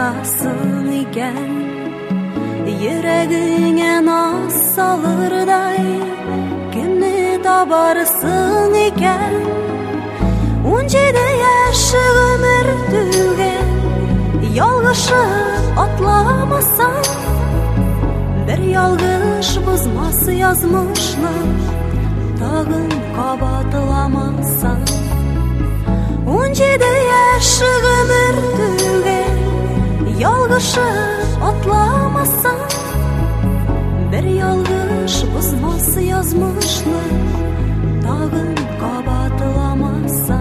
барасың икән, йөрәгеңә наз салырдай, кемне табарсың икән? 17 яшь гомер түгел, ялгышып атламасаң, бер ялгыш бозмас язмышны, тагын кабатламасаң. 17 яшь гомер түгел, ялгышып атламасаң, бер ялгыш бозмас язмышны, тагын кабатламасаң.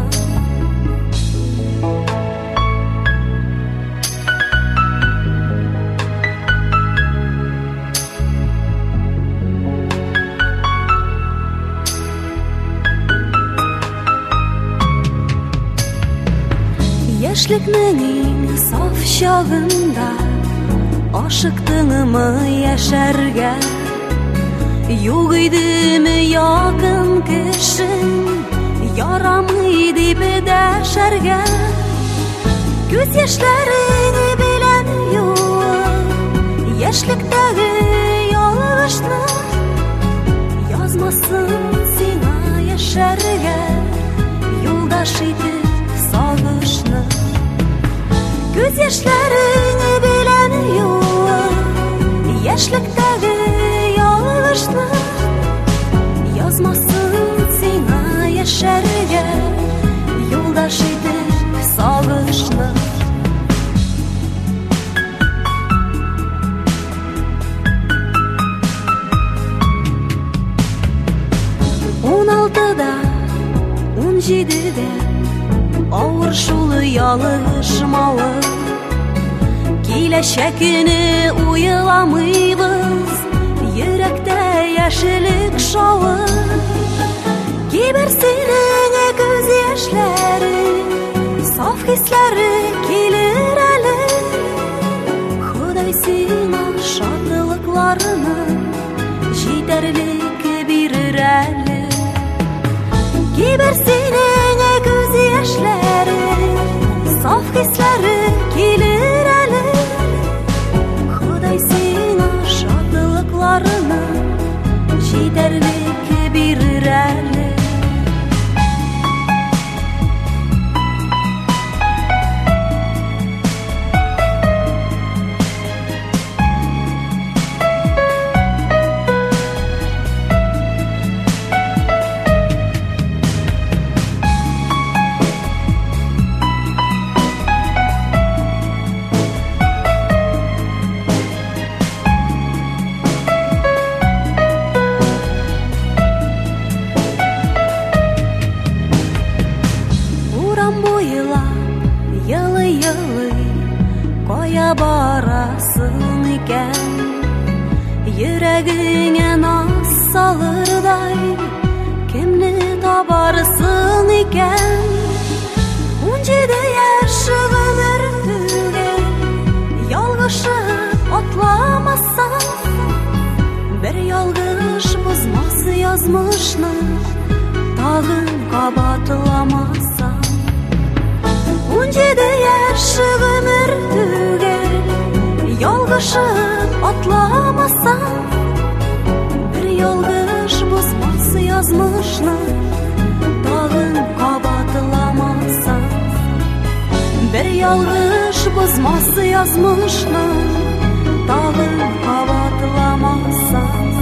Яшьлекнең иң саф чагында ашыктыңмы яшәргә? Юк идеме якын кешең, ярамый дип дәшәргә? Күз яшьләрең белән юып, яшьлектәге ялгышны, язмасын сиңа яшәргә, юлдаш итеп сагышны. Күз яшьләрең белән юып, яшьлектәге ялгышны, язмасын сиңа яшәргә, юлдаш итеп сагышны. Он алтыда, 17-дә авыр шул ялгышмавы, киләчәкне уйламыйбыз, йөрәктә яшелек шавы. Киберсенең күз яшьләре, саф хисләре килер әле, Ходай сиңа шатлыкларны җитәрлек бирер әле. Киберсенең күз яшьләре, саф хисләре килер әле, Ходай сиңа шатлыкларны җитәрлек бирер әле. Кая барасың икән, йөрәгеңә наз салырдай, кемне табарсың икән? 17 яшь гомер түгел, ялгышып атламасаң, бер ялгыш бозмас язмышны, тагын кабатламасаң. 17 яшь гомер түгел, ялгышып атламасаң, бер ялгыш бозмас язмышны, тагын кабатламасаң. Бер ялгыш бозмас язмышны, тагын кабатламасаң.